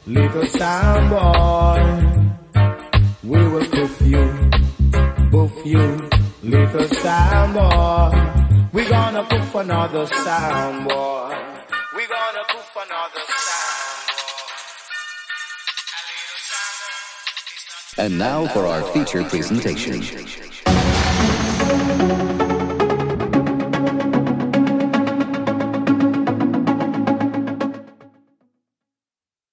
little sound boy. We will poof you, little sound boy. We gonna poof another sound boy. We gonna poof another sound boy. And now for our feature presentation.